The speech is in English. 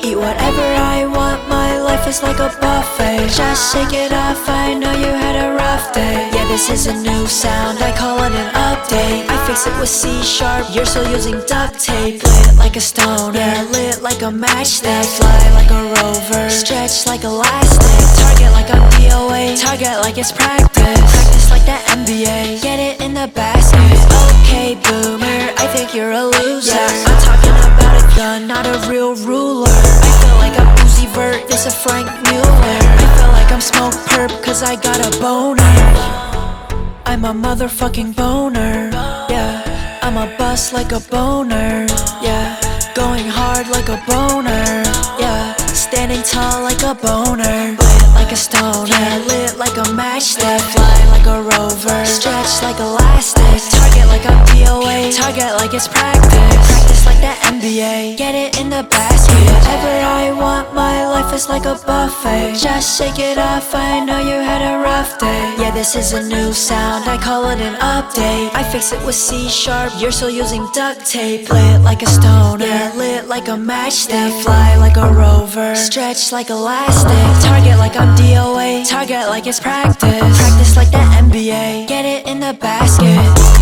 Eat whatever I want, my life is like a buffet. Just shake it off, I know you had a rough day. Yeah, this is a new sound, I call it an update. I fix it with C#, you're still using duct tape. Lit like a stoner, yeah, lit like a matchstick. Fly like a rover, stretch like elastic. Target like I'm DOA, target like it's practice. Practice like that NBA, get it in the basket. Okay, boomer, I think you're a loser. Yeah, I'm talking about a gun, not a real ruler. I feel like I'm Uzi Vert, this a Frank Mueller. I feel like I'm smoke perp, cause I got a boner. I'm a motherfucking boner. Yeah, I'm a bust like a boner. Yeah, going hard like a boner. Yeah, standing tall like a boner. Lit like a stoner, yeah, lit like a matchstick. Fly like a rover, stretch like elastic. Target like I'm DOA, target like it's practice. Practice like that NBA, get it in the basket. Whatever I want, my life is like a buffet. Just shake it off, I know you had a rough day. Yeah, this is a new sound, I call it an update. I fix it with C#, you're still using duct tape. Lit like a stoner, yeah, lit like a matchstick. Fly like a rover, stretch like elastic. Target like I'm DOA, target like it's practice. Practice like that NBA, get it in the basket.